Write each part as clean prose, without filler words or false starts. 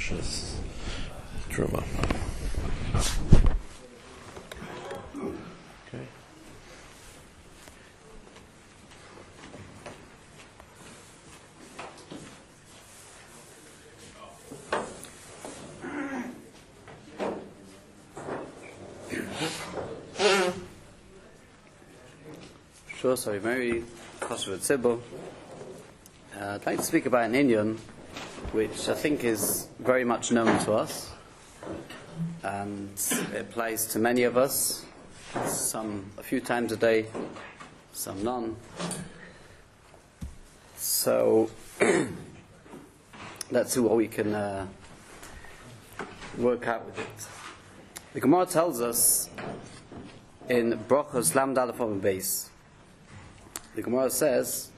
Parshas Truma. Okay. Sure, sorry, Mary Kosher Tzibur. I'd like to speak about an Inyan which I think is very much known to us, and it applies to many of us, some a few times a day, some none. So let's see what we can work out with it. The Gemara tells us in Brachos Lamed Aleph Amud Beis, the Gemara says,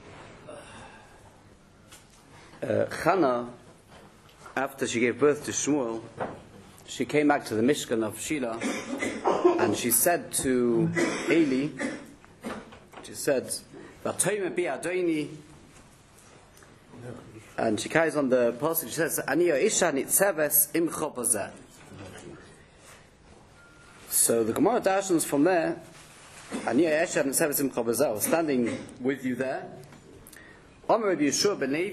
Chana, after she gave birth to Shmuel, she came back to the Mishkan of Shiloh, and she said to Eli, she said, "V'atoyim bi Adoni," and she carries on the passage. She says, "Ani isha nitzeves imcha bazeh." So the Gemara dashes from there, "Ani isha nitzeves imcha bazeh," I was standing with you there. From here we see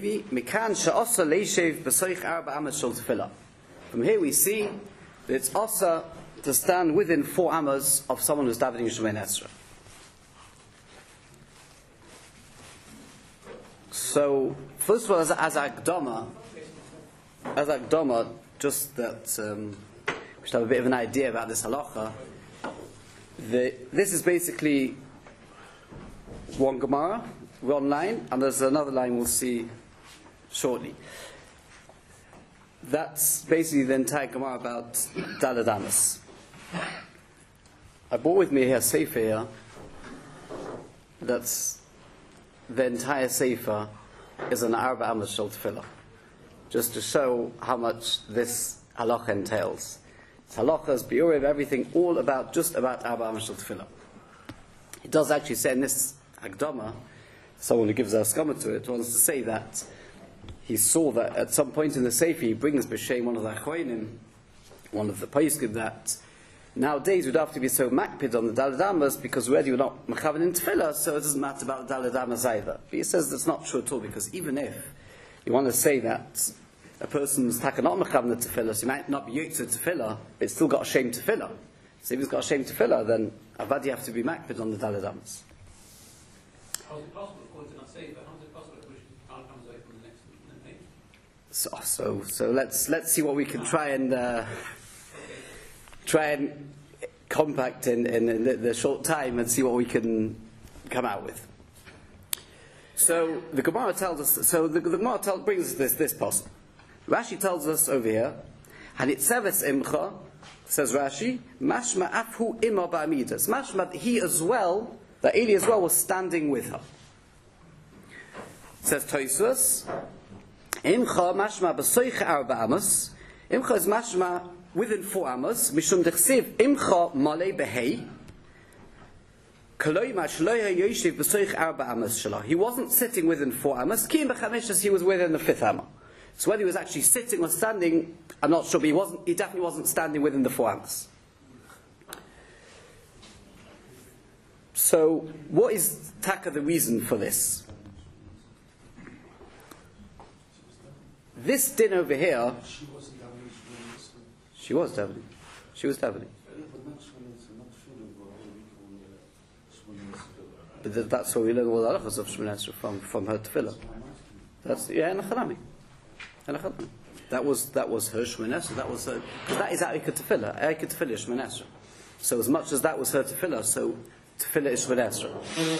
that it's also to stand within 4 amas of someone who's davening Shemoneh Esrei. So, first of all, as Akdama, just that we should have a bit of an idea about this halacha. This is basically one Gemara, one line, and there's another line we'll see shortly. That's basically the entire Gemara about Daled Amos. I brought with me here a Sefer here. That's the entire Sefer is an Arba Amos Shel Tefillah, just to show how much this halacha entails. It's halachas, biurim, everything, all about just about Arba Amos Shel Tefillah. It does actually say in this Hakdama, someone who gives a skama to it wants to say that he saw that at some point in the Sefer he brings b'shem one of the Achronim, one of the Poskim, that nowadays we'd have to be so makpid on the Daled Amos because already we're not mechavan in Tefillah, so it doesn't matter about the Daled Amos either. But he says that's not true at all, because even if you want to say that a person's taka not mechavan in Tefillah, so he might not be yotze Tefillah, but it's still got a shame Tefillah. So if he's got a shame Tefillah, then avad you have to be makpid on the Daled Amos. How is it possible, according to that Sefer, how is it possible that we can't come away from the next page? So let's see what we can try and compact in the short time and see what we can come out with. So the Gemara tells us. So the Gemara brings us this passage. Rashi tells us over here, "Hanitzeves imcha," says Rashi, "Mashma afhu ima ba'amidas." Mashma he as well. That Eli as well was standing with her. Says Tosfos, Imcha mashma b'soich arba amos. Imcha is mashma within 4 amos. Mishum dechsiv imcha malei behei. Koloi mashloya yoshiv b'soich arba amos shalah. He wasn't sitting within 4 amos. Kim b'chamishas, he was within the 5th amma. So whether he was actually sitting or standing, I'm not sure, but he definitely wasn't standing within the 4 amos. So, what is taka the reason for this? This din over here, she was davening. But that's what we learn all the halachas of Shemoneh Esrei from her tefillah. That's Enochanami. That was her Shemoneh Esrei. That was her, because that is Eika tefillah. Eika tefillah is Shemoneh Esrei. So as much as that was her tefillah, so tefillah is Shemoneh Esrei.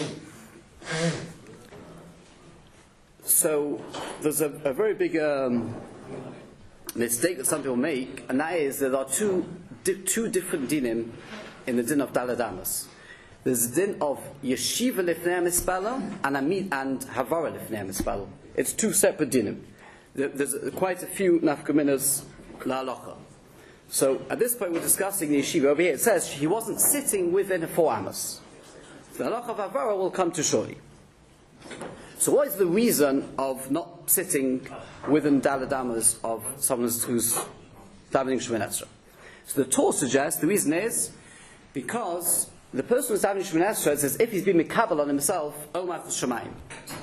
So there's a very big mistake that some people make, and that is there are two different dinim in the din of Daled Amos. There's the din of Yeshiva Lifnei Mispala and Havara Lifnei Mispala. It's 2 separate dinim. There's quite a few nafkaminas la'alocha. So at this point we're discussing the yeshiva. Over here it says he wasn't sitting within 4 amos. The halacha of Havara will come to shortly. So what is the reason of not sitting within Daled Amas of someone who's davening Shemoneh Esrei? So the Torah suggests the reason is because the person who's davening Shemoneh Esrei, it's as if he's been mikabel on himself, Omar Shemayim.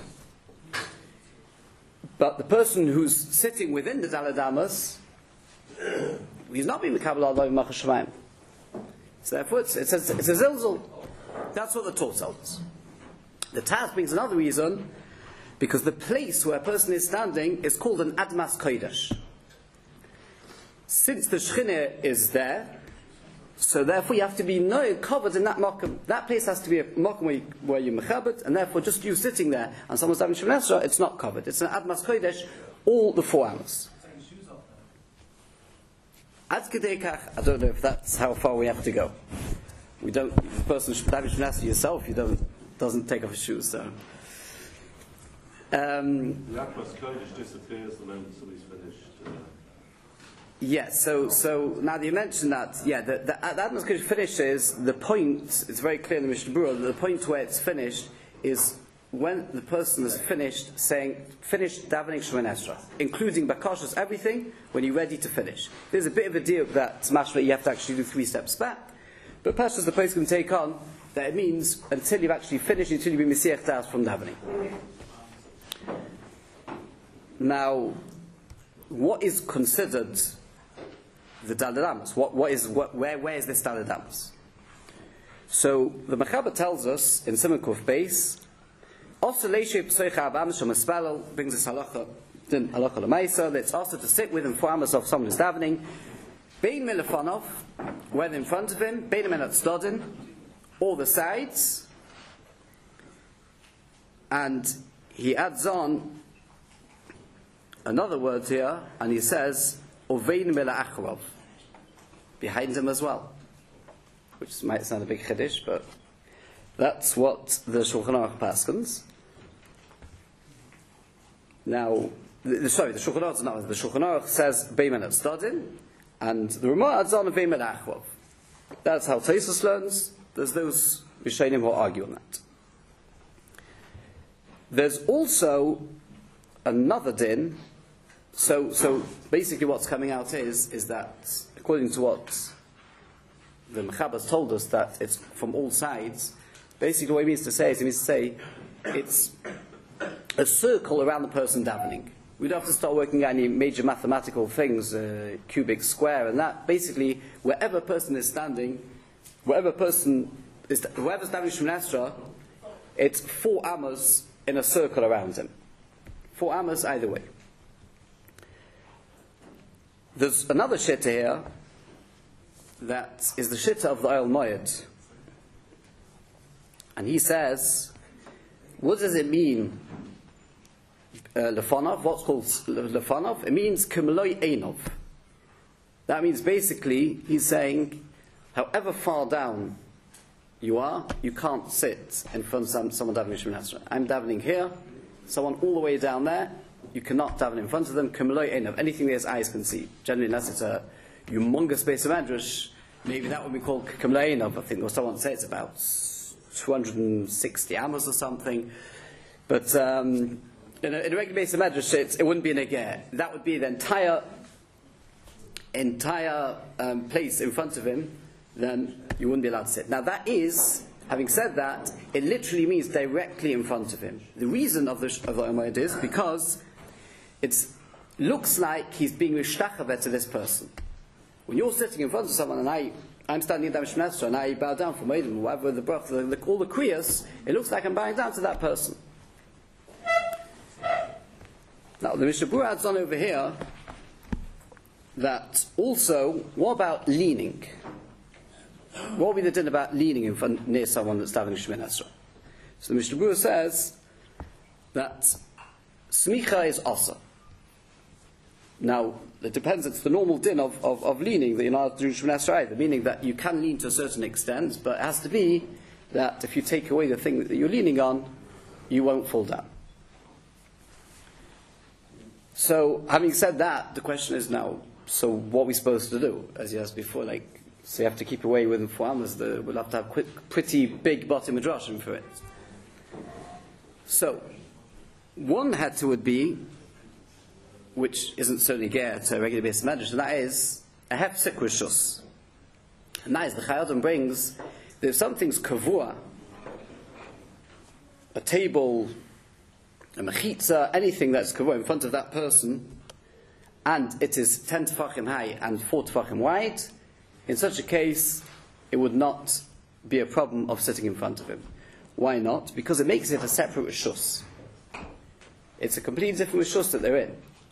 But the person who's sitting within the Daled Amas, he's not being mikabel on Omar Shemayim. So therefore it's a zilzul. That's what the Torah tells us. The Taz brings another reason, because the place where a person is standing is called an Admas Kodesh. Since the Shechinah is there, so therefore you have to be covered in that makom. That place has to be a makom where you're mechabed, and therefore just you sitting there and someone's having Shemoneh Esrei, it's not covered. It's an Admas Kodesh all the 4 hours. Ad Kedei Kach, I don't know if that's how far we have to go. We don't. The person having Shemoneh Esrei yourself, doesn't take off his shoes. So. The Atlas Kodesh disappears the moment somebody's finished. Yes, so now that you mentioned that, the Atlas Kodesh finishes, the point, it's very clear in the Mishnah Berurah, the point where it's finished is when the person is finished finished davening Shemoneh Esrei, including bakashas, everything, when you're ready to finish. There's a bit of a deal that mashma you have to actually do 3 steps back, but pashas the place can take on that it means until you've actually finished, until you've been mesiach das from davening. Now, what is considered the Daled Amas? Where is this Daled Amas? So the Mechaber tells us in Siman Kuf Beis, also leishe p'soicha abamas shom espelel, brings us halacha l'maisa, that it's also to sit within 4 amas of someone who's davening, bein milefanov, whether in front of him, bein min atzdodin, all the sides, and he adds on another word here, and he says, Ovein mila achrov, behind him as well. Which might sound a big chiddush, but that's what the Shulchan Aruch paskins. Now, the Shulchan Aruch is not. The Shulchan Aruch says Bein mila tzadin, and the Ramah adds on Ovein mila achrov. That's how Tosfos learns. There's those Rishonim who argue on that. There's also another din. So basically what's coming out is that, according to what the Mechaber's told us, that it's from all sides. Basically what he means to say it's a circle around the person davening. We don't have to start working out any major mathematical things, cubic, square, and that. Basically, wherever a person is standing, whoever's davening Shemoneh Esrei, it's 4 amas in a circle around him. 4 amas either way. There's another shitta here that is the shitta of the Oil Moed. And he says, what does it mean, lefanov? What's called lefanov? It means kumloi einov. That means basically, he's saying, however far down you are, you can't sit in front of someone davening Shemoneh Esrei. I'm davening here, someone all the way down there, you cannot daven in front of them. Kumloi einov, anything that his eyes can see. Generally, unless it's a humongous base of medrash, maybe that would be called kumloi einov. I think, or someone say it's about 260 amos or something. But in a regular base of medrash, it wouldn't be an eger. That would be the entire place in front of him. Then you wouldn't be allowed to sit. Now that is, having said that, it literally means directly in front of him. The reason of the Omoed is because it looks like he's being mishtachaveh to this person. When you're sitting in front of someone and I'm standing in Shemoneh Esrei and I bow down for Moedim, whatever the brach, all the kriyas, it looks like I'm bowing down to that person. Now the Mishnah Berurah adds on over here that also, what about leaning? What would be the din about leaning in front near someone that's davening Shemoneh Esrei? So the Mishnah Berurah says that smicha is asa. Now, it depends, it's the normal din of leaning that you're not doing Shemoneh Esrei either, meaning that you can lean to a certain extent, but it has to be that if you take away the thing that you're leaning on, you won't fall down. So, having said that, the question is now, so what are we supposed to do? As you asked before, so you have to keep away within 4 amas, we'll have to have pretty big bottom midrashim for it. So, One heter would be, which isn't certainly ger to a regular base medrash, and that is a hefsek rishus. And that is, the Chayei Adam brings that if something's kavua, a table, a mechitza, anything that's kavua in front of that person, and it is 10 tefachim high and 4 tefachim wide, in such a case, it would not be a problem of sitting in front of him. Why not? Because it makes it a separate rishus. It's a completely different rishus that they're in.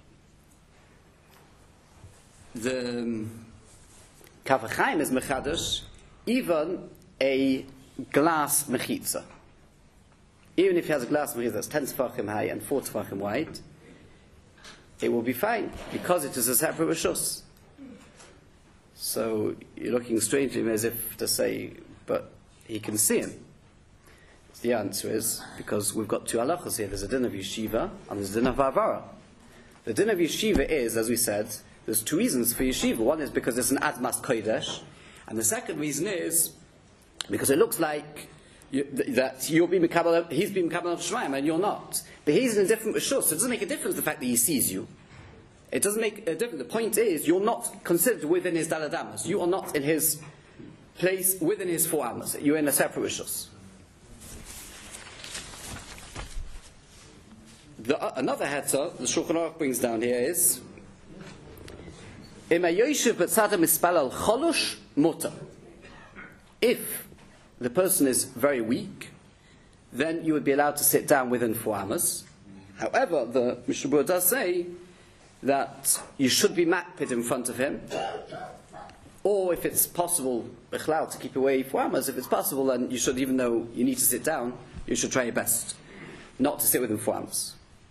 The Kaf HaChaim is mechadash even a glass mechitza. Even if he has a glass mechitza that's 10 tefachim high and 4 tefachim wide, it will be fine because it is a separate rishus. So you're looking strangely at him as if to say, but he can see him. The answer is because we've got two halachas here. There's a din of yeshiva and there's a din of avara. The din of yeshiva is, as we said, there's two reasons for yeshiva. One is because it's an admas kodesh, and the second reason is because it looks like that you're being mekabel, he's being mekabel of Shemaim and you're not. But he's in a different rishus, so it doesn't make a difference the fact that he sees you. It doesn't make a difference. The point is, you're not considered within his daled amos. You are not in his place within his 4 amos. You're in a separate rishus. Another heter the Shulchan Aruch brings down here is if the person is very weak, then you would be allowed to sit down within 4 amos. However, the Mishnah Berurah does say that you should be makpid in front of him, or if it's possible to keep away 4 amos, if it's possible, then you should, even though you need to sit down, you should try your best not to sit within 4 amos.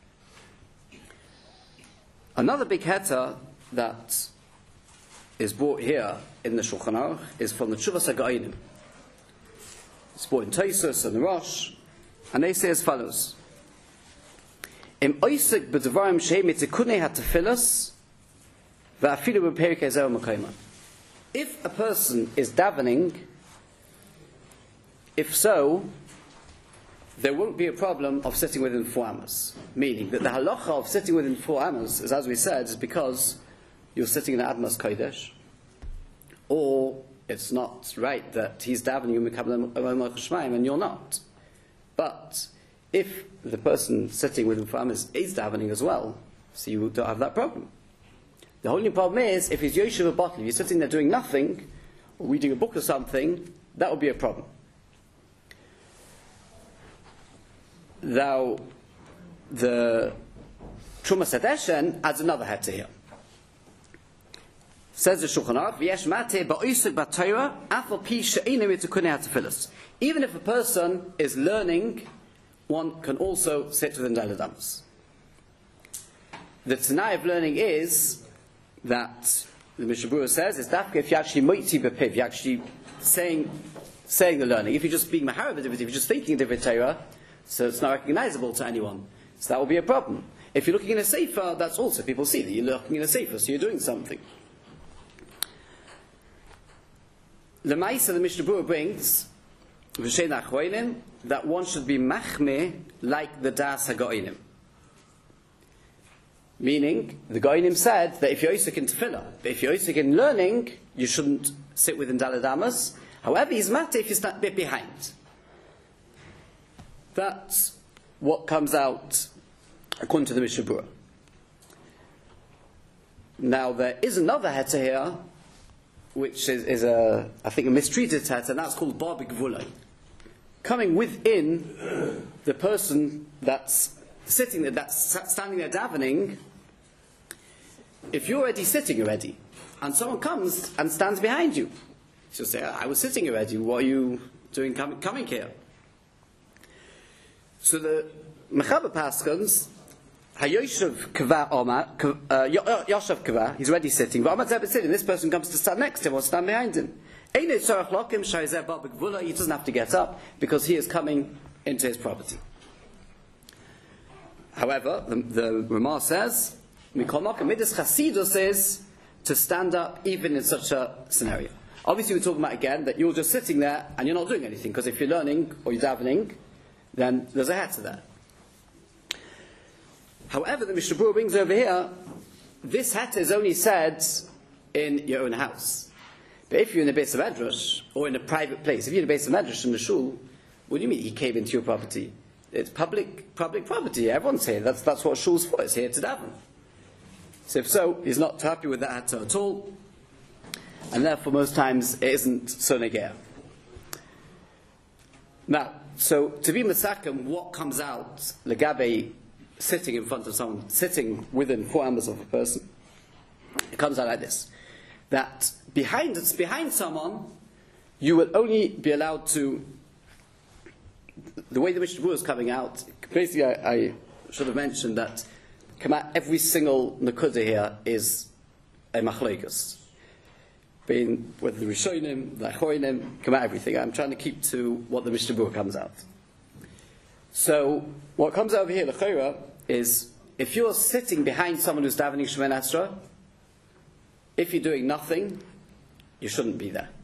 Another big heter that is brought here in the Shulchan Aruch is from the Tshuvas HaGeonim. It's brought in Tosfos and the Rosh, and they say as follows: Im oisek b'devarim shehem mitzikunei hatefillos va'afilu b'perikei zeh u'mekayma. If a person is davening, if so, there won't be a problem of sitting within 4 amos. Meaning that the halacha of sitting within 4 amos is, as we said, is because you're sitting in the Admas Kodesh, or it's not right that he's davening and you're not. But if the person sitting within 4 amos is davening as well, so you don't have that problem. The only problem is if he's Yoshev a bottle, if you're sitting there doing nothing, or reading a book or something, that would be a problem. Now, the Trumas Hadeshen adds another heter here. Says the Shulchan Aruch, "V'yesh mateh ba'oisek b'Torah, afal pi she'eino mitzikunei hatefillos." Even if a person is learning, one can also sit within daled amos. The Tanai of learning is that the Mishnah Berurah says is dafka if you actually moitzi b'piv, you're actually saying the learning. If you're just being maharib, if you're just thinking divrei Torah, so it's not recognizable to anyone, so that will be a problem. If you're looking in a sefer, that's also, people see that you're looking in a sefer, so you're doing something. The Ma'isa the Mishnah Berurah brings v'shein achronim that one should be machmeh like the Das HaGeonim. Meaning, the Geonim said that if you're osek in tefillah, but if you're osek in learning, you shouldn't sit within daled amos. However, he's mateh if you stand a bit behind. That's what comes out according to the Mishnah Berurah. Now, there is another heter here, which is I think a mistreated heter, and that's called bar b'gvulay. Coming within the person that's sitting there, that's standing there davening. If you're already sitting already, and someone comes and stands behind you, she'll say, "I was sitting already. What are you doing coming here?" So the Mechaber paskins, Hayoshev kava Omar, Yoshev kava, he's already sitting. But Omar Zebet sitting. This person comes to stand next to him or stand behind him. He doesn't have to get up because he is coming into his property. However, the Ramah says, Midas Chasidus is to stand up even in such a scenario. Obviously, we're talking about again that you're just sitting there and you're not doing anything, because if you're learning or you're davening, then there's a heter there. However, the Mishnah Berurah brings over here, this heter is only said in your own house. But if you're in a Beis Medrash, or in a private place, if you're in a Beis Medrash in the shul, what do you mean he came into your property? It's public property. Everyone's here. That's what shul's for. It's here to daven. So if so, he's not happy with that heter at all, and therefore most times it isn't so negea. Now, so to be Masakim, what comes out legabe sitting in front of someone, sitting within 4 amas of a person, it comes out like this: that behind someone, you will only be allowed to. The way the Mishnah Berurah is coming out, basically, I should have mentioned that every single nakuda here is a machlokes. Being whether the Rishonim, the Achronim, come out everything. I'm trying to keep to what the Mishnah Berurah comes out. So what comes over here, the Chora, is if you're sitting behind someone who's davening Shemoneh Esrei, if you're doing nothing, you shouldn't be there.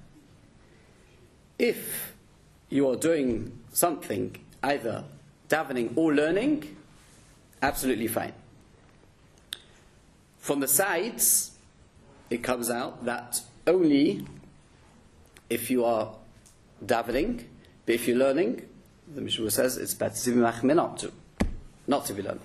If you are doing something, either davening or learning, absolutely fine. From the sides, it comes out that only if you are davening, but if you're learning, the Mishnah Berurah says it's better to be machmir not to be learning.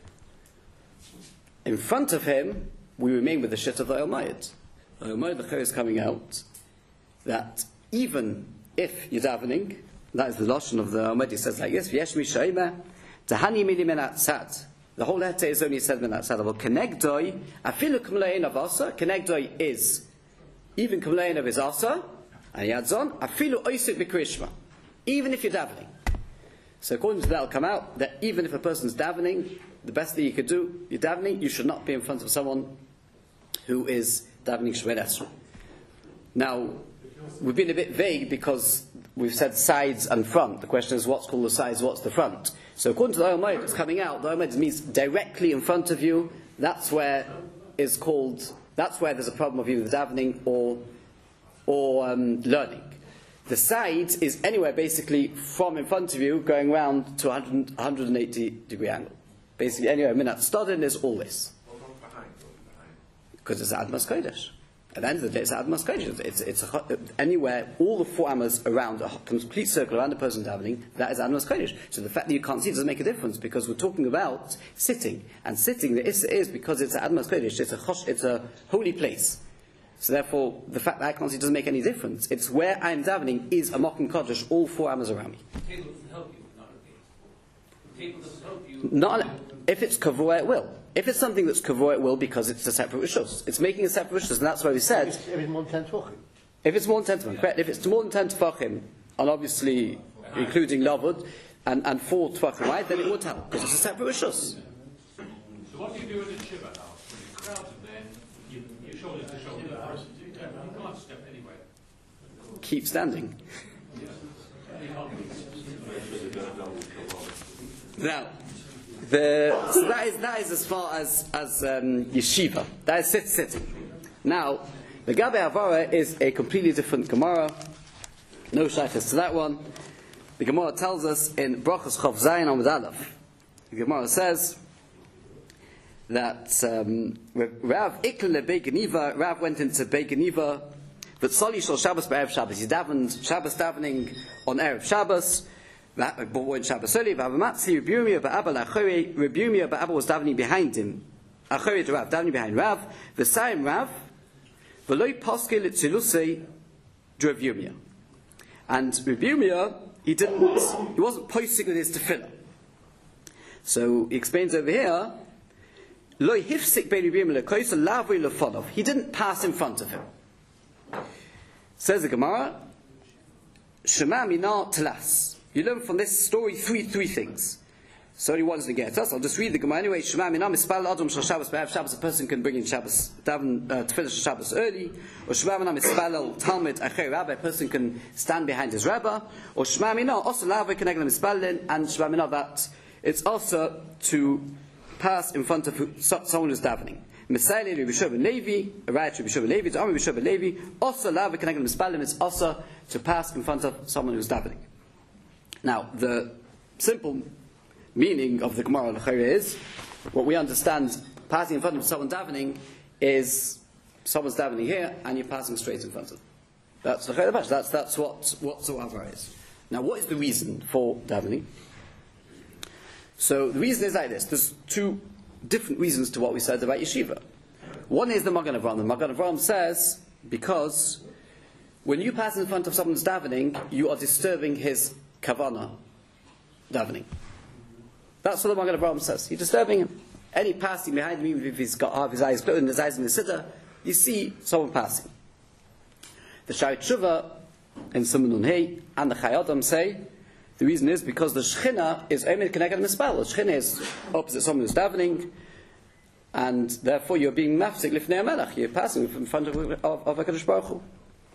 In front of him, we remain with the shit of the Almayid. The Almayid, the Chor is coming out that even if you're davening, that is the lashon of the Almayid. He says like this: "V'yesh mishayma tahani mili min atzad." The whole letter is only said min atzad. But kenegdoi afilu k'mlein of asa. Kenegdoi is even k'mlein of his asa, and yadzon afilu oisik b'krishma. Even if you're davening. So according to that, will come out that even if a person's davening, the best thing you could do, you're davening, you should not be in front of someone who is davening Shemoneh Esrei. Now, we've been a bit vague because we've said sides and front. The question is what's called the sides, what's the front? So according to the Almayid, it's coming out. The Almayid means directly in front of you. That's where there's a problem of either davening or learning. The sides is anywhere basically from in front of you going round to 180 degree angle. Basically anywhere minat stodin is all this. Because it's Admas Kodesh. At the end of the day, it's Admas Kodesh. It's anywhere, all the 4 amas around, a complete circle around the person davening, that is Admas Kodesh. So the fact that you can't see doesn't make a difference, because we're talking about sitting. And sitting, the Issa is because it's Admas Kodesh, it's a holy place. So therefore, the fact that I can't see doesn't make any difference. It's where I'm davening is a Mokum Kodesh, all 4 amas around me. The table doesn't help you, not the table doesn't help you. If it's kavua, it will. If it's something that's kavua, it will, because it's a separate rishus. It's making a separate rishus, and that's why we said. If it's more than 10 tefachim. If it's more than 10 tefachim, correct. If it's more than 10 tefachim, and obviously including lavud, and 4 tefachim, right, then it would help, because it's a separate rishus. So what do you do in the Shiva house? When you're crowded then, you're shoulder to shoulder. You can't step anywhere. Keep standing. Now, so that is as far as yeshiva. That is sitting. Now, the Gabe Havara is a completely different Gemara. No shaykhs to that one. The Gemara tells us in Brachos Chav Zayin Amud Aleph. The Gemara says that Rav Ikle Bei Geniva, Rav went into Bei Geniva, that Soli Shal Shabbos B'Erev Shabbos. He davened Shabbos davening on Erev Shabbos. But Shabbos early, Vavamatzi, Rebumia, Ba'aba, Lachori, Rebumia, Ba'aba was davening behind him. Achori to Rav, davening behind Rav. The same Rav, V'loi Poske Litzilusei, Rebumia. And Rebumia, he wasn't posting with his tefillah. So he explains over here, Loi Hifsik Bei Rebumia, Lekoisa Lavri Lefonov. He didn't pass in front of him. Says the Gemara, Shema Mina Telas. You learn from this story three things. So only one is going to get us. I'll just read the Gemara anyway. Shema Mina Mispal Adam Shal Shabbos B'Erev Shabbos. A person can bring in Shabbos, tefillah Shabbos early. Or Shema Mina Mispal Talmud Achei Rabbi. A person can stand behind his rabbi. Or Shema Mina also Lavei Kenegel Mispalin. And Shema Mina that it's also to pass in front of someone who's davening. Misaili Rabbi Shua ben Levi, a right Rabbi Shua ben Levi, to Rabbi Shua ben Levi. Also Lavei Kenegel Mispalin. It's also to pass in front of someone who's davening. Now, the simple meaning of the Gemara is, what we understand, passing in front of someone davening is someone's davening here and you're passing straight in front of them. That's the Chayr. That's what Zohar is. Now, what is the reason for davening? So the reason is like this. There's two different reasons to what we said about yeshiva. One is the Magen Avraham. The Magen Avraham says because when you pass in front of someone's davening, you are disturbing his kavanah davening. That's what the Magen Avraham says. You're disturbing him. Any passing behind me, if he's got half his eyes closed and his eyes in the sitter, you see someone passing. The Shari Tshuva and Siman Hey and the Chai Adam say the reason is because the Shechina is Omed Keneged Mispal. The Shechina is opposite someone who's davening, and therefore you're being mafsik lifnei HaMelech. You're passing in front of HaKadosh Baruch Hu.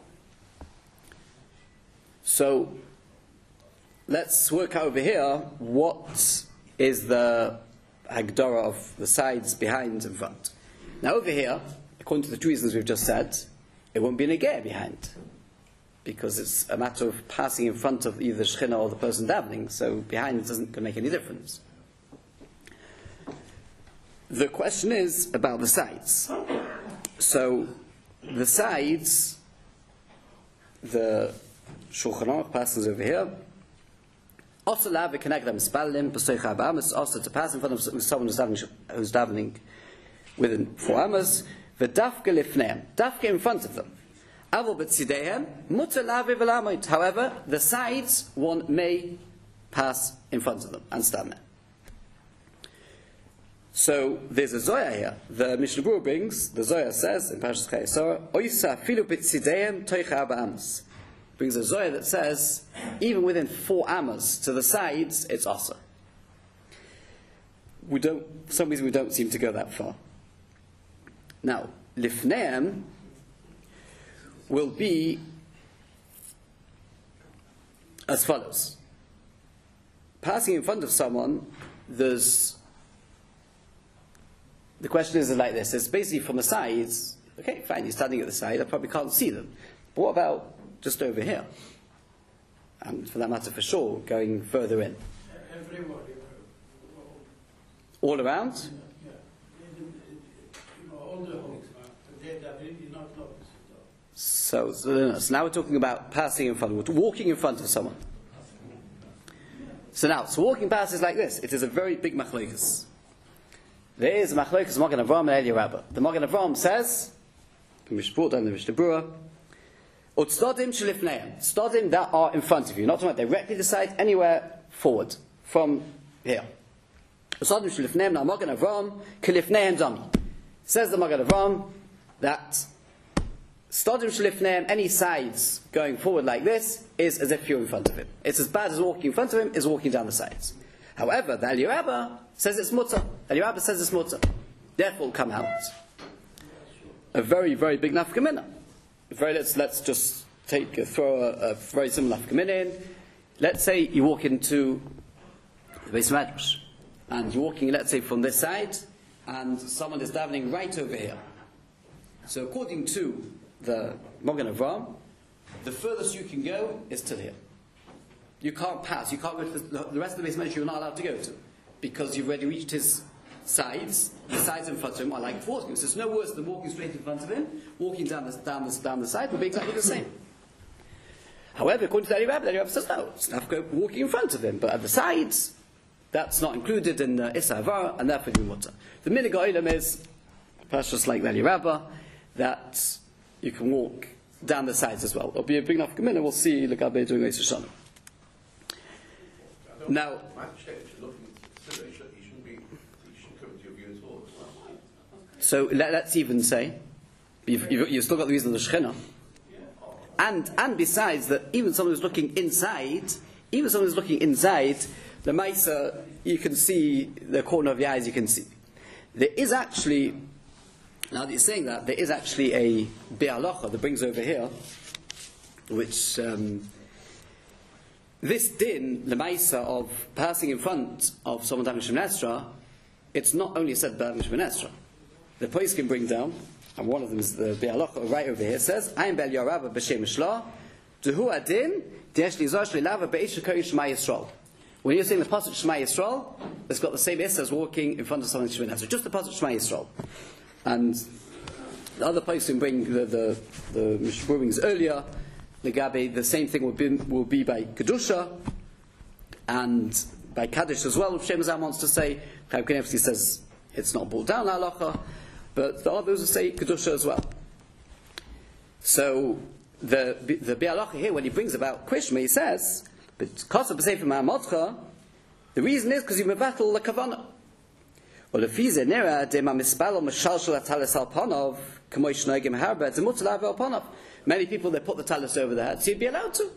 So let's work out over here what is the Hagdara of the sides, behind, and front. Now over here, according to the two reasons we've just said, it won't be an Negeh behind, because it's a matter of passing in front of either Shechina or the person davening, so behind doesn't make any difference. The question is about the sides. So, the sides, the Shulchan Aruch passes over here, also to pass in front of someone who's davening within 4 amas, v'dafke lifneim, dafke in front of them. However, the sides one may pass in front of them and stand there. So there's a Zoya here. The Mishnah Berurah brings, the Zoya says in Parashas Chayei Sarah, Oisa filu b'tzideim toicha 4 amas. Brings a Zoya that says, even within 4 amas to the sides, it's asa. For some reason we don't seem to go that far. Now, lifneim will be as follows. Passing in front of someone, the question is like this. It's basically from the sides. Okay, fine, you're standing at the side, I probably can't see them. But what about just over here? And for that matter, for sure, going further in. Everybody. All around? Yeah. All the homes. They're not noticed. So now we're talking about passing in front, walking in front of someone. So walking past is like this. It is a very big machlokes. There is a machlokes Magen Avraham and Eli Rabba. The Magen Avraham says, from Mishnah Berurah and the Mishnah Berurah, Utstadim shelifneim, stadim that are in front of you, not talking about directly the side, anywhere forward from here. Utstadim shelifneim, now Magen Avraham kelifneim dami. Says the Magen Avraham that stadim shelifneim, any sides going forward like this, is as if you're in front of him. It's as bad as walking in front of him is walking down the sides. However, the Eli Rabba says it's mutter. Eli Rabba says it's mutter. Therefore, will come out a very, very big nafka minna. Let's just throw a very similar nafka minna in. Let's say you walk into the Beis Medrash, and you're walking, let's say, from this side, and someone is davening right over here. So, according to the Magen Avraham, the furthest you can go is till here. You can't pass. You can't go to the rest of the Beis Medrash. You're not allowed to go to, because you've already reached his sides. The sides in front of him are like towards him. So it's no worse than walking straight in front of him. Walking down the side will be exactly the same. However, according to the Eli Rabba says no. It's enough to go walking in front of him, but at the sides, that's not included in the Issa Havara, and therefore you mutter. The minhag ha'olam is, perhaps just like the Eli Rabba, that you can walk down the sides as well. It'll be a big enough minhag. We'll see Legabe doing Rosh Hashanah. Now, so let's even say, you've still got the reason of the Shechina. And besides that, even someone who's looking inside, the Maisa, you can see the corner of your eyes, you can see. There is actually, now that you're saying that, there is actually a Be'alacha that brings over here, which, this din, the Maisa of passing in front of someone davening Shemoneh Esrei, it's not only said davening Shemoneh Esrei. The place can bring down, and one of them is the Be'alacha right over here, says, Ayin Bel Yarava B'Shem Shla, Dehu Adin, De'esh Lizar Shli'lava Be'esh Shekari Shema Yisrael. When you're saying the pasuk Shema Yisrael, it's got the same issa as walking in front of someone's Shemoneh. So just the pasuk Shema Yisrael. And the other place we bring the Mishnah brings earlier, the Gabi, the same thing will be by Kedusha and by Kaddish as well. Shem Zam wants to say, Chaim Kanevsky says it's not brought down halacha, but there are those who say Kedusha as well. So the Bi'alacha here, when he brings about Krishma, he says, but Kosa B'Sefer Ma'amotcha, the reason is because you mevatel the Kavanah. Well, if he's a nera, de ma mispalo mashalshal atalis al panov, kamoish noigim harba, de mutalav al panov. Many people, they put the talis over their head, so you'd be allowed to.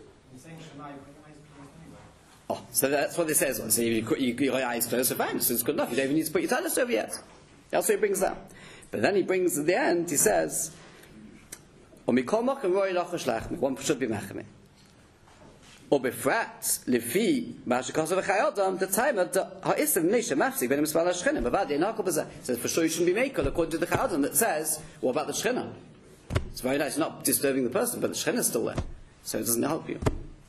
Oh, so that's what it says. So you your eyes closed, so fine, so it's good enough. You don't even need to put your talis over yet. That's what he brings that. But then he brings at the end, he says, one should be mechame. Or befrat lefi mashikosav chayodam the time of the ha'isav nisha mafsi ben misval hashchina bavad inakol b'zeh. Says for sure you shouldn't be makel according to the chayodam that says what about the shchina? It's very nice, not disturbing the person, but the shchina is still there, so it doesn't help you.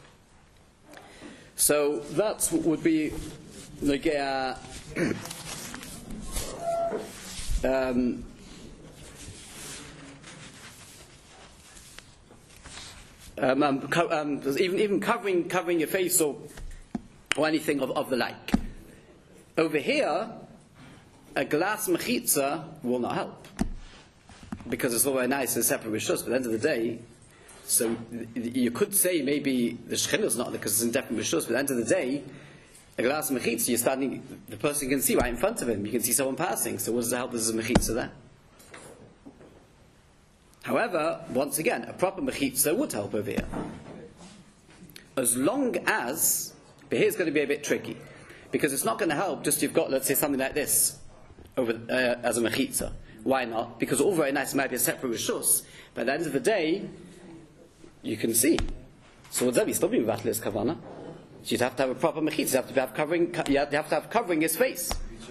So that's what would be like even covering your face or anything of the like. Over here, a glass mechitza will not help because it's all very nice and separate rishus. But at the end of the day, so you could say maybe the shechina is not because it's in different rishus. But at the end of the day, a glass mechitza, you're standing, the person can see right in front of him. You can see someone passing. So what does it help? There's a mechitza there. However, once again, a proper mechitza would help over here. As long as, but here's going to be a bit tricky, because it's not going to help just you've got, let's say, something like this over as a mechitza. Why not? Because all very nice might be a separate rishus, but at the end of the day, you can see. So what's that? You still be mevatel kavana. So you'd have to have a proper mechitza. You have to have covering. You have to have covering his face.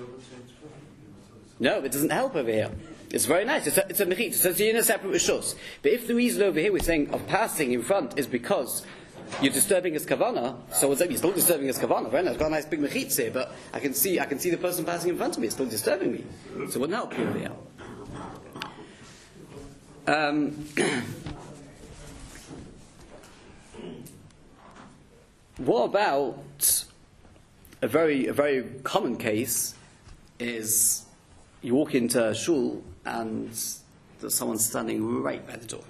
No, it doesn't help over here. It's very nice. It's a mechitza. So it's in a separate rishus. But if the reason over here we're saying of passing in front is because you're disturbing his kavana, so what's that? You're still disturbing his kavana. Very nice. I've got a nice big mechitza here, but I can see the person passing in front of me. It's still disturbing me. So it wouldn't help you over here. What about a very common case is you walk into a shul and there's someone standing right by the door.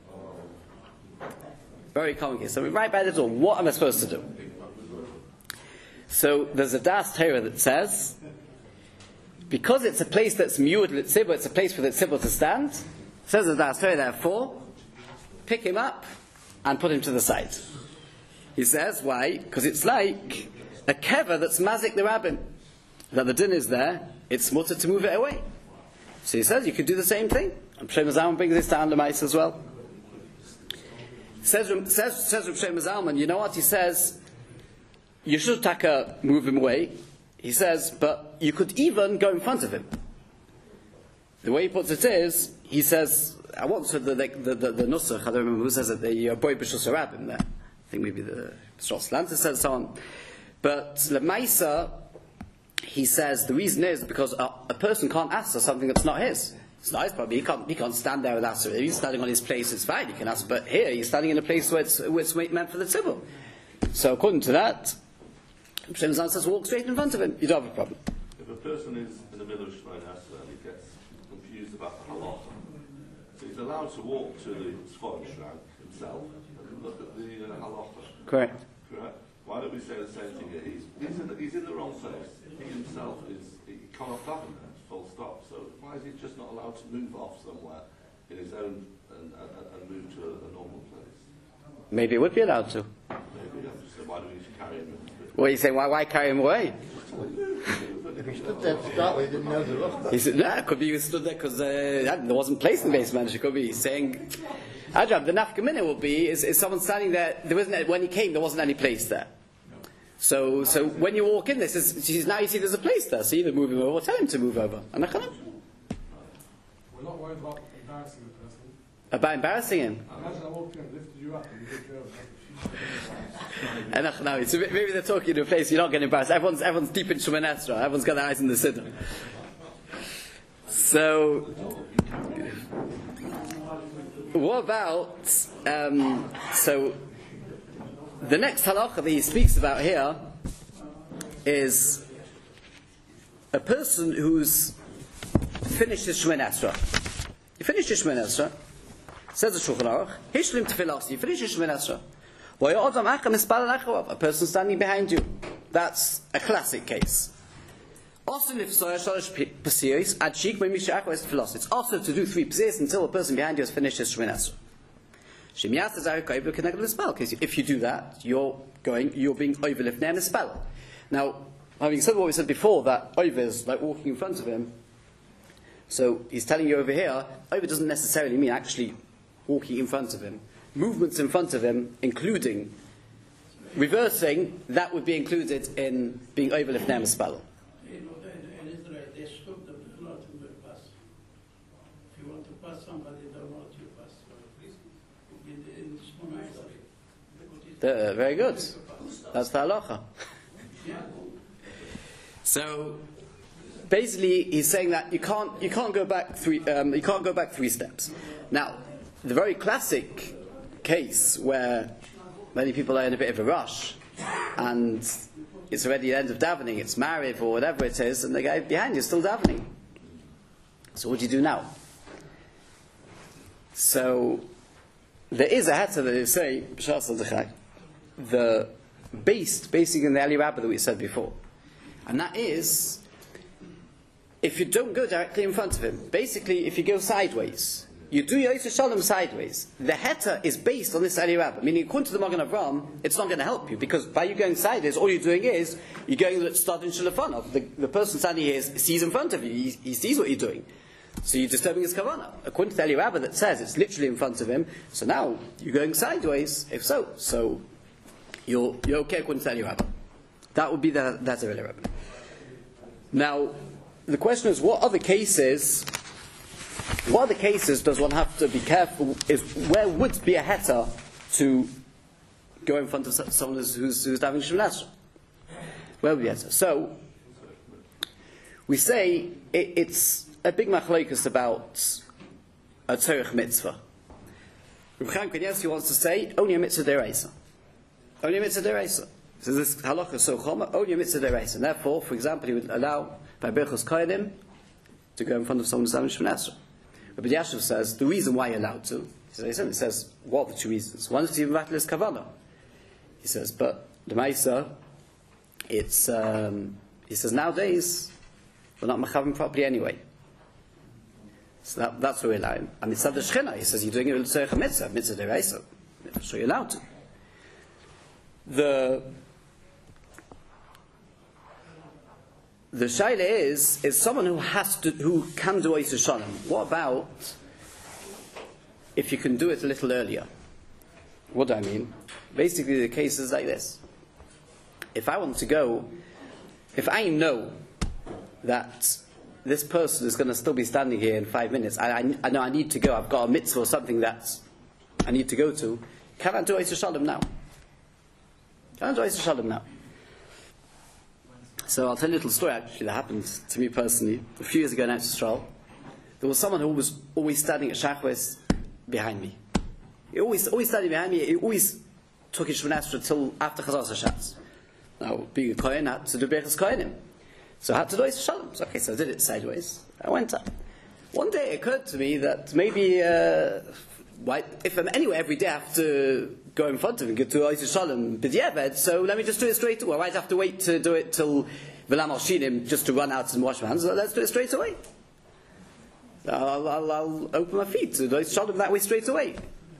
Very common case. So right by the door, what am I supposed to do? So there's a das Torah that says, because it's a place that's miud l'tzibur, it's a place for the tzibur to stand, says the das Torah, therefore, pick him up and put him to the side. He says, why? Because it's like a kever that's mazik the rabbin. That the din is there, it's mutter to move it away. So he says you could do the same thing. And Reb Zalman brings this down to Ma'is as well. Says Reb Zalman, you know what? He says, you should move him away. He says, but you could even go in front of him. The way he puts it is, he says, I want to the Nusach, I don't remember who says it, the boy B'Shus Rabbin there. I think maybe the Shos Lanta says so on. But Lemaisa, he says the reason is because a person can't ask for something that's not his. It's not his problem. He can't stand there with ask. If he's standing on his place, it's fine. He can ask. But here, he's standing in a place where it's meant for the tzibur. So according to that, Shem Zan says walk straight in front of him. You don't have a problem. If a person is in the middle of Shemona Esrei and he gets confused about the halacha, so he's allowed to walk to the Sfon Shrine himself and look at the halacha. Correct. Why don't we say the same thing here? He's in the wrong place. He himself he cannot govern there, full stop. So why is he just not allowed to move off somewhere in his own and move to a normal place? Maybe it would be allowed to. Maybe. So why do we carry him? Well, you say, why carry him away? If he stood there to start with, he didn't know the rough. He said, no, it could be he stood there because there wasn't place in the base manager. It could be saying, Ajab, the nafkamina will be, is someone standing there, when he came, there wasn't any place there. So when you walk in, now you see there's a place there, so either move him over or tell him to move over. We're not worried about embarrassing the person. About embarrassing him? Imagine I walked in and lifted you up and you did your No, so maybe they're talking to a place you're not getting embarrassed. Everyone's deep in Shemoneh Esrei. Everyone's got their eyes in the Siddur. So, what about? So, the next halacha that he speaks about here is a person who's finished his Shemoneh Esrei. He finished his Shemoneh Esrei. Says the Shulchan Aruch, Hishlim Tefillah. You finish his Shemoneh Esrei. A person standing behind you. That's a classic case. It's also to do 3 psias until the person behind you has finished his Shemoneh Esrei. If you do that, you're being overlifted and spell. Now, having said what we said before, that over is like walking in front of him. So he's telling you over here, over doesn't necessarily mean actually walking in front of him. Movements in front of him, including reversing, that would be included in being overlifted and spell. In Israel, they stop the not to pass. If you want to pass somebody, they don't want you to pass. In Shemoneh Esrei. Very good. That's the halacha. So basically, he's saying that you can't go back 3 steps. Now, the very classic case where many people are in a bit of a rush and it's already the end of davening, it's Mariv or whatever it is, and the guy behind you is still davening. So what do you do now? So there is a heter that they say, based in the Ali Rabbah that we said before. And that is, if you don't go directly in front of him, basically if you go sideways, you do Yosef Shalom sideways, the heter is based on this Ali Rabbah, meaning according to the Magen Avraham, it's not going to help you, because by you going sideways, all you're doing is, you're going to start in Shalafanov. The person standing here sees in front of you, he sees what you're doing. So you're disturbing his kavanah. According to the Ali Rabbah that says it's literally in front of him, so now you're going sideways, if so. So you're okay according to the Ali Rabbah. That would be that's a Ali Rabbah. Now, the question is, what other cases does one have to be careful? Is where would be a heter to go in front of someone who's having Shemoneh Esrei? Where would be a heter? So we say it's a big machlokes about a tzorich mitzvah. Reb Chaim Kanievsky wants to say only a mitzvah deraisa. Only a mitzvah deraisa. So this halacha is so choma, only a mitzvah deraisa. And therefore, for example, he would allow by Berchos Kohanim to go in front of someone who's having Shemoneh Esrei. Rabbi Yashiv says the reason why you're allowed to, he says, what are the 2 reasons? One is to even his kavanah. He says, but the Maisa, it's he says nowadays we're not machavim properly anyway. So that's where we allow him. And it's the Shechina. He says you're doing it with tzorich mitzvah deraisa. So you're allowed to. The shaila is someone who can do Yosef Shalom. What about if you can do it a little earlier? What do I mean? Basically, the case is like this: if I know that this person is going to still be standing here in 5 minutes, I know I need to go. I've got a mitzvah or something that I need to go to. Can I do Yosef Shalom now? Can I do Yosef Shalom now? So I'll tell you a little story actually that happened to me personally. A few years ago in Eretz Yisrael, there was someone who was always standing at Shachris behind me. He always standing behind me. He always took his Shemoneh Esrei till after Chazar Hashatz. Now, being a Kohen, I had to do Berchos Kohanim. So I had to do Yosef Shalom. So I did it sideways. I went up. One day it occurred to me that maybe, if I'm anywhere every day I have to go in front of him and get to Yosef Shalom b'diavad, so let me just do it straight away. I might have to wait to do it till V'lam Al-Shinim just to run out and wash my hands. So let's do it straight away. I'll open my feet to do Yosef Shalom that way straight away.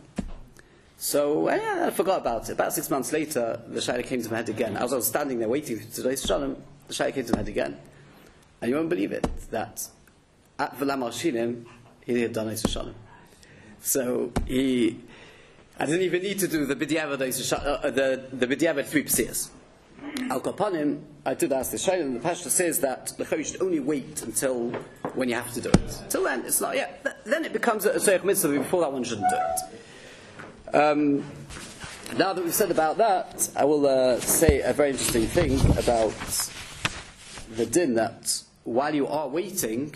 So I forgot about it. About 6 months later, the Shaila came to my head again. I was standing there waiting to do Yosef Shalom. The Shaila came to my head again. And you won't believe it, that at V'lam Al-Shinim, he had done Yosef Shalom. So I didn't even need to do the b'diavad 3 psias. Al Kapanim, I did ask the Shaila, and the Pashto says that the Chayyim should only wait until when you have to do it. Till then, it's not yet. Then it becomes a tzorich mitzvah. Before that, one shouldn't do it. Now that we've said about that, I will say a very interesting thing about the din that while you are waiting,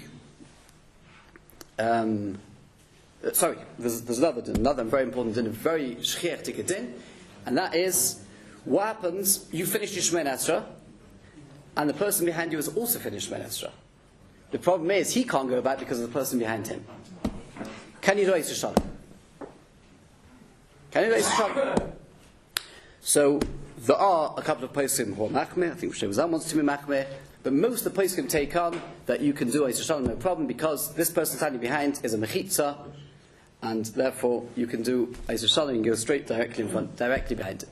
there's another din, another very important din, a very shchirtik din, and that is, what happens, you finish your Shemoneh Esrei, and the person behind you has also finished Shemoneh Esrei. The problem is, he can't go back because of the person behind him. Can you do Eisur Shalom? Can you do Eisur Shalom? So, there are a couple of poskim who are machmir. I think Rosh Hashanah wants to be machmir, but most of the poskim take on that you can do Eisur Shalom no problem because this person standing behind is a mechitza, and therefore you can do Eisur Shalom and go straight directly in front, directly behind it.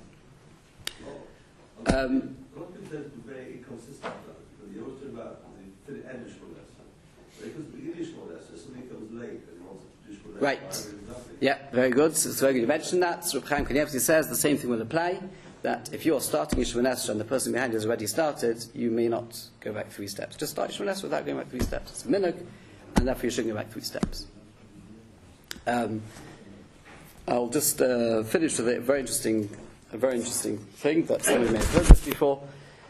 Very inconsistent because you're talking about the end of Shemoneh Esrei. Because the beginning of Shemoneh Esrei, somebody comes late and he wants to do Shemoneh Esrei. Right. Yeah, very good. So it's very good you mentioned that. So Reb Chaim Kanievsky says the same thing will apply, that if you're starting your Shemoneh Esrei and the person behind you has already started, you may not go back 3 steps. Just start your Shemoneh Esrei without going back 3 steps. It's a minhag, and therefore you shouldn't go back 3 steps. I'll just finish with a very interesting thing that somebody may have heard this before.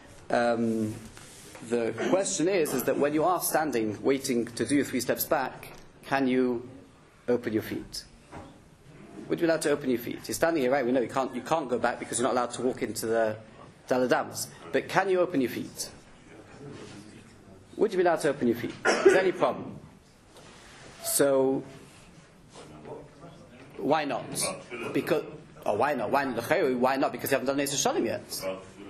The question is that when you are standing waiting to do your 3 steps back, can you open your feet? Would you be allowed to open your feet? You're standing here, right? We know you can't go back because you're not allowed to walk into the Daladamas. But can you open your feet? Would you be allowed to open your feet? Is there any problem? So, why not? Because why not? Why not? Why not? Because you haven't done Eisur Shalom yet.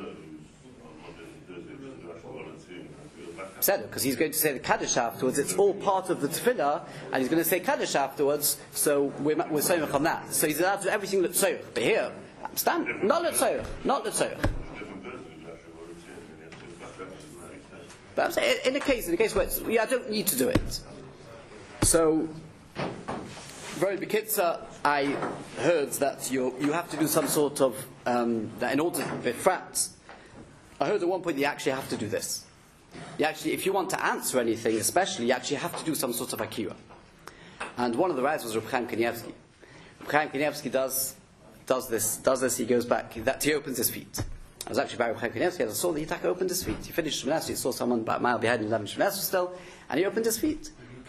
Because he's going to say the Kaddish afterwards. It's all part of the Tefillah, and he's going to say Kaddish afterwards. So we're soymach on that. So he's allowed to do everything L'Tzoyach. But here, stand, not L'Tzoyach, not L'Tzoyach. But I'm saying, in a case where I don't need to do it. So, very bekitza, I heard that you have to do some sort of that in order to be frat. I heard at one point you actually have to do this. You actually, if you want to answer anything, especially, you actually have to do some sort of akira. And one of the rabbis was Reb Chaim Kanievsky. Reb Chaim Kanievsky does this. He goes back. He opens his feet. I was actually by Reb Chaim Kanievsky. I saw that he opened his feet. He finished Shemoneh Esrei. He saw someone about a mile behind him having Shemoneh Esrei still, and he opened his feet.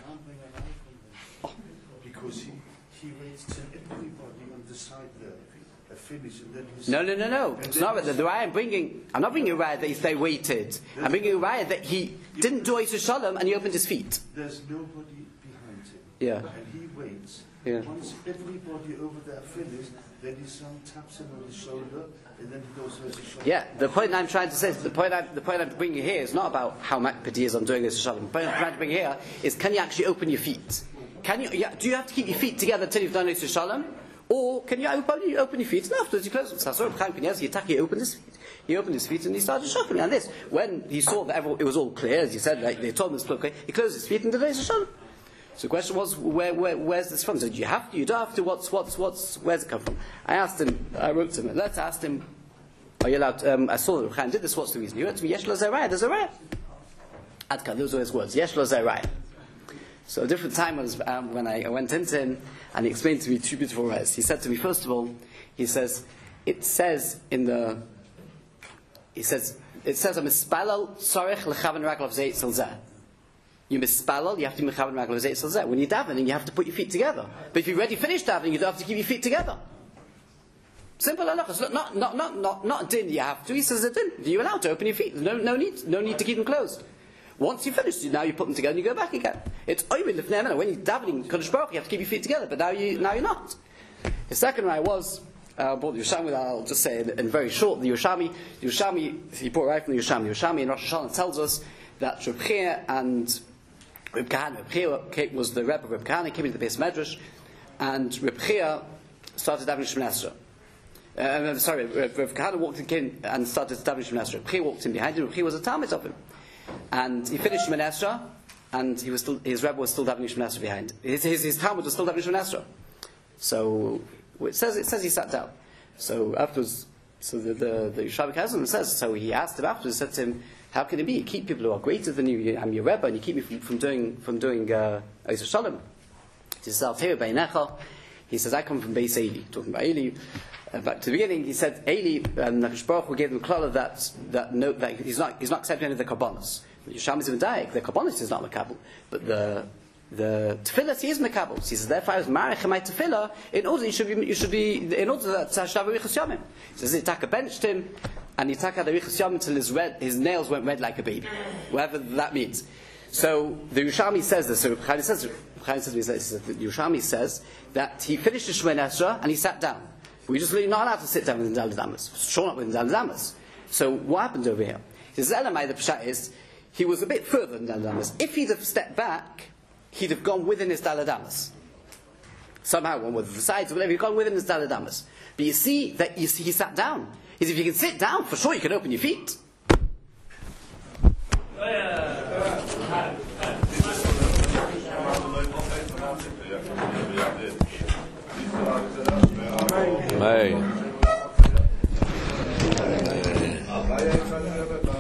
Because he waits till everybody on the side there finish and then No. It's not the raya I'm not bringing a raya that they waited. I'm bringing a raya that he didn't do Eisur Shalom and he opened his feet. There's nobody behind him. Yeah. And he waits. Yeah. Once everybody over there finished, then his son taps him on the shoulder and then he goes Eisur Shalom. Yeah. The point I'm trying to say, the point I'm bringing here is not about how makpidi is on doing Eisur Shalom. The point I'm trying to bring here is, can you actually open your feet? Do you have to keep your feet together until you've done Eisur Shalom? Or can you open your feet and afterwards you close them? So I saw Reb Chaim Kanievsky, he opened his feet. He opened his feet and he started shuffling. And this, when he saw that it was all clear, as you said, like they told him it's clear, he closed his feet and did Eisur Shalom. So the question was, where's this from? So you have to, you don't have to, where's it come from? I wrote to him, let's ask him, are you allowed to, I saw that Reb Chaim did this, what's the reason? He wrote to me, Yesh lo zeraya, there's a raya. Adkan, those were his words, Yesh lo zeraya. So a different time was when I went into him and he explained to me 2 beautiful rayas. He said to me, first of all, it says I'm mispalal tzarich lechavan raglav zeit zeh. You mispalal, you have to be mechavan raglav zeit zeh. When you're davening, you have to put your feet together. But if you've already finished davening, you don't have to keep your feet together. Simple halachas. Not din you have to. He says a din. You're allowed to open your feet. No need to keep them closed. Once you finish, now you put them together and you go back again. It's oimid lifnei. When you're davening Kodesh Baruch Hu, you have to keep your feet together, but now you're not. The second right was brought the Yerushalmi. I'll just say in very short. The Yerushalmi, he brought right from the Yerushalmi. Yerushalmi in Rosh Hashanah tells us that Reb Chia and Reb Kahana. Reb Chia was the Rebbe of Reb Kahana. He came into the Beis Medrash, and Reb Chia started davening Shemoneh Esrei. Reb Kahana walked in and started davening Shemoneh Esrei. Reb Chia walked in behind him. Reb Chia was a talmid of him. And he finished Shemoneh Esrei, and his Rebbe was still davening Shemoneh Esrei behind. His Talmud was still davening Shemoneh Esrei. So it says he sat down. So afterwards, the Yerushalmi Chazon says. So he asked him afterwards. Said to him, "How can it be? You keep people who are greater than you. I'm your Rebbe, and you keep me from doing Eisur Shalom." He says, "He says, I come from Beis Eli," talking about Eli. back to the beginning, he said, Eli, and Hakadosh Baruch Hu gave him klala that he's not accepting any of the karbanos. The Yerushalmi is medayek, the karbanos is not makabel, but the tefillah he is makabel. He says, therefore I was marich my tefillah in order in order that Hashav Richas Yamim. He says, Itaka benched him, and he took out the Richas Yamim until his nails went red like a baby, whatever that means. So the Yerushalmi says this. So the Yerushalmi says that he finished the Shemoneh Esrei and he sat down. We're just really not allowed to sit down with the Daled Amos. Sure, not with the Daled Amos. So what happened over here? He says, Elamai, the Pshat is, he was a bit further than Daled Amos. If he'd have stepped back, he'd have gone within his Daled Amos. Somehow, one with the sides or whatever, he'd gone within his Daled Amos. But you see that he sat down. He said, if you can sit down, for sure you can open your feet. Amen.